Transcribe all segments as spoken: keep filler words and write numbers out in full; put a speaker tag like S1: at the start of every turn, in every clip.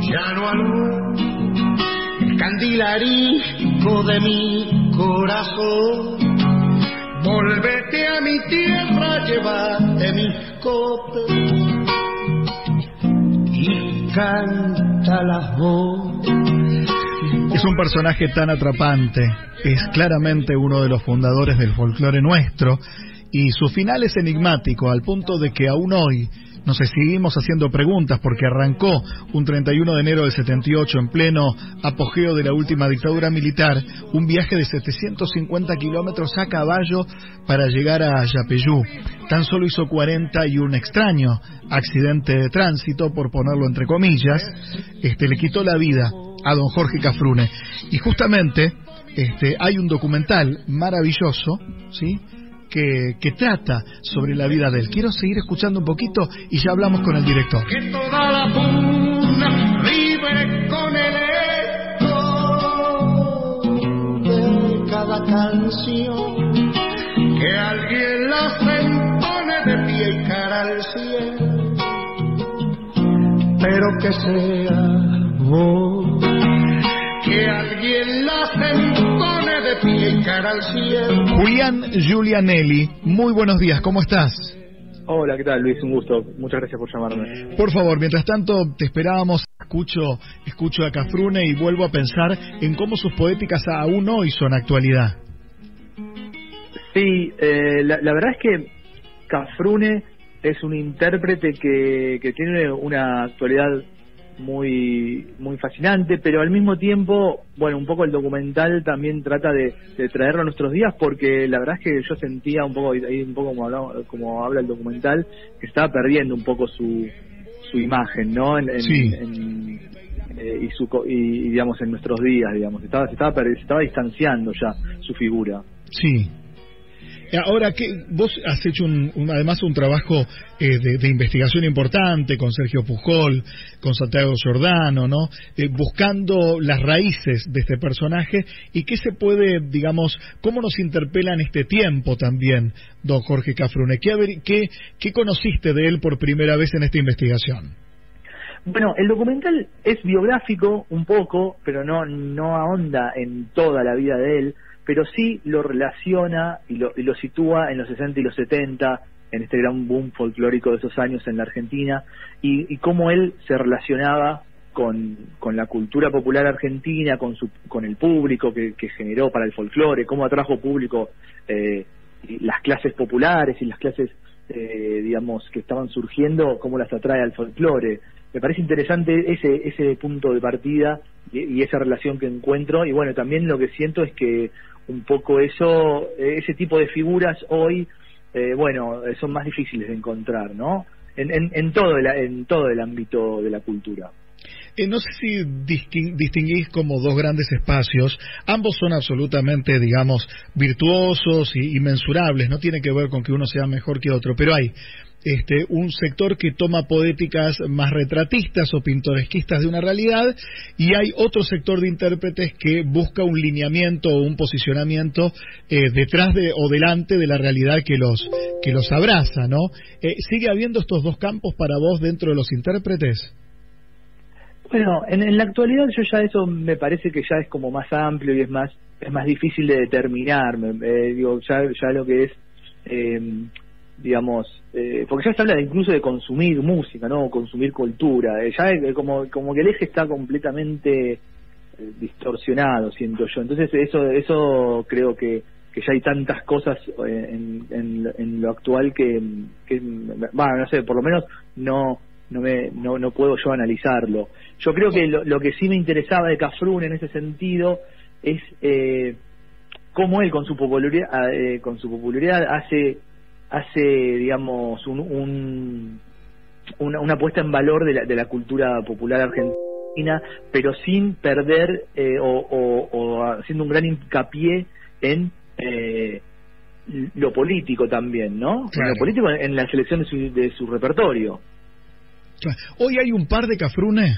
S1: ya no alumbra el candilarico de mi corazón. Volvete a mi tierra, llévate mis copas y canta la voz.
S2: Es un personaje tan atrapante, es claramente uno de los fundadores del folclore nuestro, y su final es enigmático, al punto de que aún hoy nos seguimos haciendo preguntas, porque arrancó un treinta y uno de enero del setenta y ocho, en pleno apogeo de la última dictadura militar, un viaje de setecientos cincuenta kilómetros a caballo para llegar a Yapeyú. Tan solo hizo cuarenta y un extraño accidente de tránsito, por ponerlo entre comillas, este le quitó la vida a don Jorge Cafrune. Y justamente este hay un documental maravilloso, ¿sí?, Que, que trata sobre la vida de él. Quiero seguir escuchando un poquito y ya hablamos con el director.
S1: Que toda la puna vibre con el eco de cada canción, que alguien la pone de pie y cara al cielo, pero que sea vos, que alguien la pone de pie y cara al cielo.
S2: Julián Giulianelli, muy buenos días, ¿cómo estás?
S3: Hola, ¿qué tal, Luis? Un gusto, muchas gracias por llamarme.
S2: Por favor, mientras tanto te esperábamos, escucho, escucho a Cafrune y vuelvo a pensar en cómo sus poéticas aún hoy son actualidad.
S3: Sí, eh, la, la verdad es que Cafrune es un intérprete que, que tiene una actualidad muy muy fascinante, pero al mismo tiempo, bueno, un poco el documental también trata de, de traerlo a nuestros días, porque la verdad es que yo sentía un poco, ahí un poco como, hablamos, como habla el documental, que estaba perdiendo un poco su su imagen, ¿no? En, en,
S2: sí.
S3: en, eh, y, su, y, y digamos en nuestros días, digamos, estaba se estaba se estaba distanciando ya su figura.
S2: Sí. Ahora, que vos has hecho un, un, además un trabajo eh, de, de investigación importante con Sergio Pujol, con Santiago Giordano, ¿no? Eh, buscando las raíces de este personaje y qué se puede, digamos, cómo nos interpela en este tiempo también, don Jorge Cafrune. ¿Qué, qué, qué conociste de él por primera vez en esta investigación?
S3: Bueno, el documental es biográfico un poco, pero no no ahonda en toda la vida de él, pero sí lo relaciona y lo, y lo sitúa en los sesenta y los setenta, en este gran boom folclórico de esos años en la Argentina, y, y cómo él se relacionaba con, con la cultura popular argentina, con su con el público que, que generó para el folclore, cómo atrajo público, eh, las clases populares y las clases, eh, digamos, que estaban surgiendo, cómo las atrae al folclore. Me parece interesante ese ese punto de partida y, y esa relación que encuentro, y bueno, también lo que siento es que un poco eso, ese tipo de figuras hoy, eh, bueno, son más difíciles de encontrar, ¿no? En, en, en todo el, en todo el ámbito de la cultura.
S2: Eh, no sé si distinguís como dos grandes espacios, ambos son absolutamente, digamos, virtuosos y, y mensurables, no tiene que ver con que uno sea mejor que otro, pero hay este un sector que toma poéticas más retratistas o pintoresquistas de una realidad, y hay otro sector de intérpretes que busca un lineamiento o un posicionamiento eh, detrás de o delante de la realidad que los que los abraza, ¿no? Eh, ¿Sigue habiendo estos dos campos para vos dentro de los intérpretes?
S3: Bueno, en, en la actualidad yo ya eso me parece que ya es como más amplio y es más es más difícil de determinar. Eh, digo, ya ya lo que es eh, digamos, eh, porque ya se habla de, incluso de consumir música, ¿no? Consumir cultura. Eh, ya es como como que el eje está completamente eh, distorsionado, siento yo. Entonces eso eso creo que que ya hay tantas cosas en, en, en lo actual que, que bueno, no sé, por lo menos no no me no, no puedo yo analizarlo. Yo creo que lo, lo que sí me interesaba de Cafrune en ese sentido es eh, cómo él con su popularidad eh, con su popularidad hace hace digamos un, un una, una puesta en valor de la, de la cultura popular argentina, pero sin perder eh, o, o, o haciendo un gran hincapié en eh, lo político también, ¿no? Claro. Lo político en, en la selección de su, de su repertorio.
S2: Hoy hay un par de Cafrune.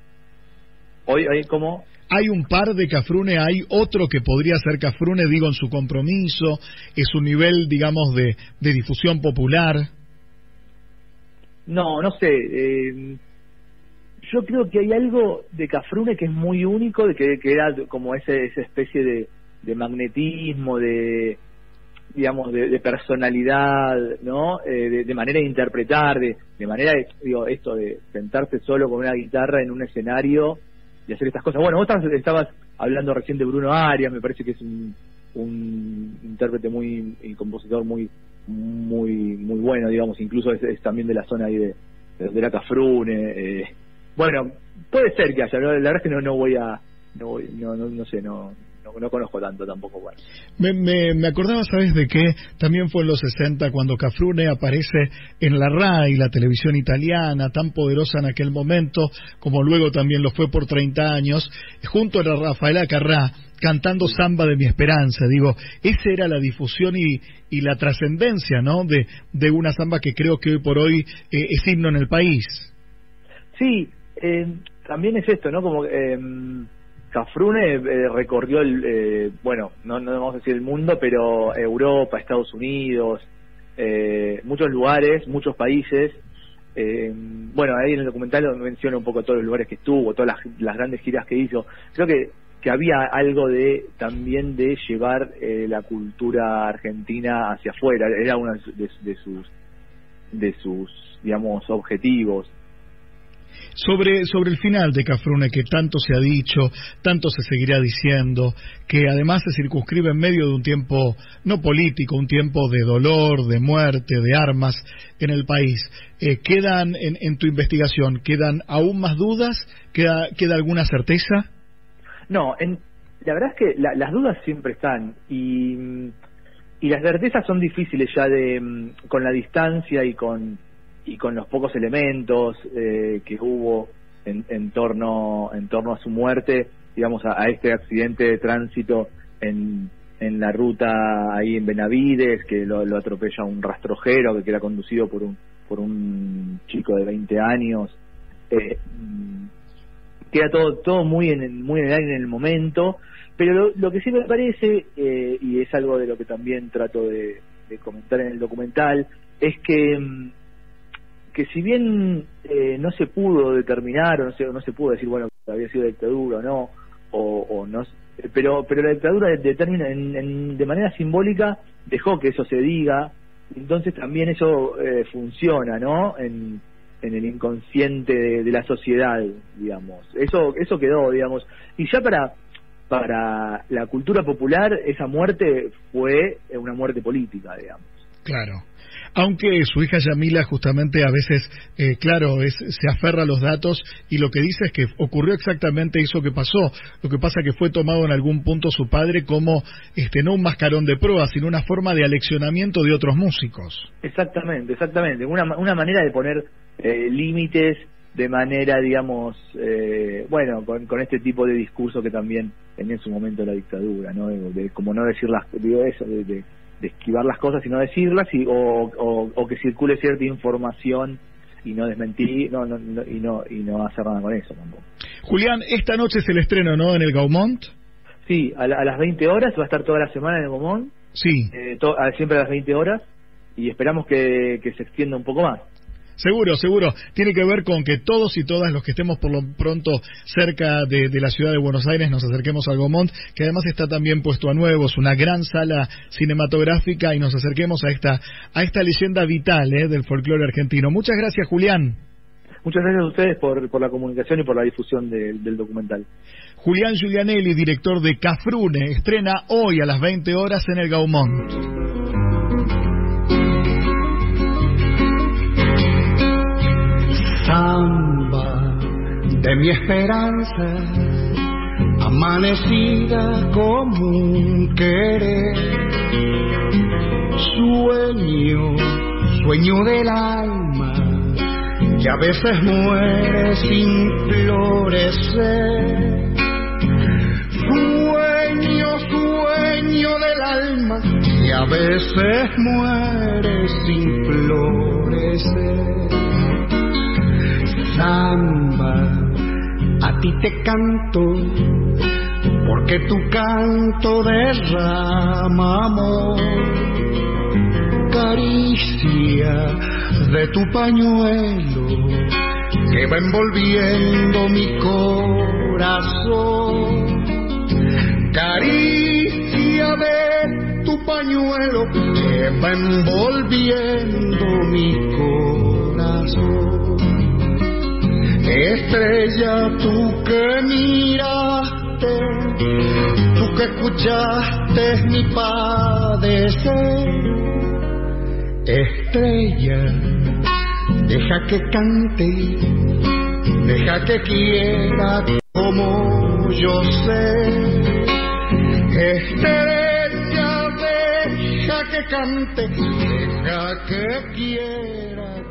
S3: Hoy hay como
S2: hay un par de Cafrune, hay otro que podría ser Cafrune, digo, en su compromiso, en su nivel, digamos, de, de difusión popular.
S3: No, no sé. Eh, yo creo que hay algo de Cafrune que es muy único, de que, que era como ese, esa especie de, de magnetismo, de digamos, de, de personalidad, ¿no? Eh, de, de manera de interpretar, de, de manera, de, digo, esto de sentarse solo con una guitarra en un escenario y hacer estas cosas. Bueno, vos estabas, estabas hablando recién de Bruno Arias, me parece que es un, un intérprete muy, y compositor muy muy muy bueno, digamos, incluso es, es también de la zona ahí de, de, de la Cafrune. Eh. Bueno, puede ser que haya, ¿no? La verdad es que no, no voy a, no, voy, no, no, no sé, no... No, no conozco tanto tampoco, bueno.
S2: Me, me, me acordaba, ¿sabes de qué? También fue en los sesenta cuando Cafrune aparece en la RAI, la televisión italiana, tan poderosa en aquel momento, como luego también lo fue por treinta años, junto a Rafaela Carrá, cantando Samba de mi Esperanza. Digo, esa era la difusión y, y la trascendencia, ¿no? De, de una samba que creo que hoy por hoy eh, es himno en el país.
S3: Sí, eh, también es esto, ¿no? Como... Eh, Cafrune eh, recorrió el, eh, bueno, no, no vamos a decir el mundo, pero Europa, Estados Unidos, eh, muchos lugares, muchos países. Eh, bueno, ahí en el documental menciona un poco todos los lugares que estuvo, todas las, las grandes giras que hizo. Creo que, que había algo de también de llevar eh, la cultura argentina hacia afuera. Era uno de, de sus, de sus, digamos, objetivos.
S2: Sobre, sobre el final de Cafrune, que tanto se ha dicho, tanto se seguirá diciendo, que además se circunscribe en medio de un tiempo no político, un tiempo de dolor, de muerte, de armas en el país. Eh, ¿Quedan en, en tu investigación, quedan aún más dudas? ¿Queda, queda alguna certeza?
S3: No, en, la verdad es que la, las dudas siempre están y, y las certezas son difíciles ya de con la distancia y con... y con los pocos elementos eh, que hubo en, en torno en torno a su muerte, digamos, a, a este accidente de tránsito en, en la ruta ahí en Benavides, que lo, lo atropella un rastrojero que queda conducido por un por un chico de veinte años. Eh, queda todo todo muy en el, muy en el aire en el momento, pero lo, lo que sí me parece, eh, y es algo de lo que también trato de, de comentar en el documental, es que que si bien eh, no se pudo determinar o no se, no se pudo decir, bueno, que había sido dictadura o no, o, o no, pero pero la dictadura determina en, en, de manera simbólica dejó que eso se diga, entonces también eso eh, funciona, ¿no? En, en el inconsciente de, de la sociedad, digamos. Eso eso quedó, digamos. Y ya para para la cultura popular esa muerte fue una muerte política, digamos.
S2: Claro. Aunque su hija Yamila justamente a veces, eh, claro, es, se aferra a los datos y lo que dice es que ocurrió exactamente eso que pasó. Lo que pasa que fue tomado en algún punto su padre como, este, no un mascarón de prueba, sino una forma de aleccionamiento de otros músicos.
S3: Exactamente, exactamente. Una, una manera de poner eh, límites de manera, digamos, eh, bueno, con, con este tipo de discurso que también tenía en su momento la dictadura, ¿no? De, de, como no decir las, digo eso, de... de de esquivar las cosas y no decirlas, y, o, o, o que circule cierta información y no desmentir, no, no, no, y no y no hacer nada con eso tampoco.
S2: Julián, esta noche es el estreno, ¿no?, en el Gaumont.
S3: Sí, a, la, a las veinte horas, va a estar toda la semana en el Gaumont.
S2: Sí.
S3: Eh, to, a, siempre a las veinte horas, y esperamos que, que se extienda un poco más.
S2: Seguro, seguro. Tiene que ver con que todos y todas los que estemos por lo pronto cerca de, de la ciudad de Buenos Aires nos acerquemos al Gaumont, que además está también puesto a nuevo, es una gran sala cinematográfica, y nos acerquemos a esta a esta leyenda vital eh, del folclore argentino. Muchas gracias, Julián.
S3: Muchas gracias a ustedes por, por la comunicación y por la difusión de, del documental.
S2: Julián Giulianelli, director de Cafrune, estrena hoy a las veinte horas en el Gaumont.
S1: Samba de mi esperanza, amanecida como un querer, sueño, sueño del alma, que a veces muere sin florecer, sueño, sueño del alma, que a veces muere sin florecer. Samba, a ti te canto, porque tu canto derrama amor, caricia de tu pañuelo, que va envolviendo mi corazón. Caricia de tu pañuelo que va envolviendo mi corazón. Estrella, tú que miraste, tú que escuchaste mi padecer. Estrella, deja que cante, deja que quiera como yo sé. Estrella, deja que cante, deja que quiera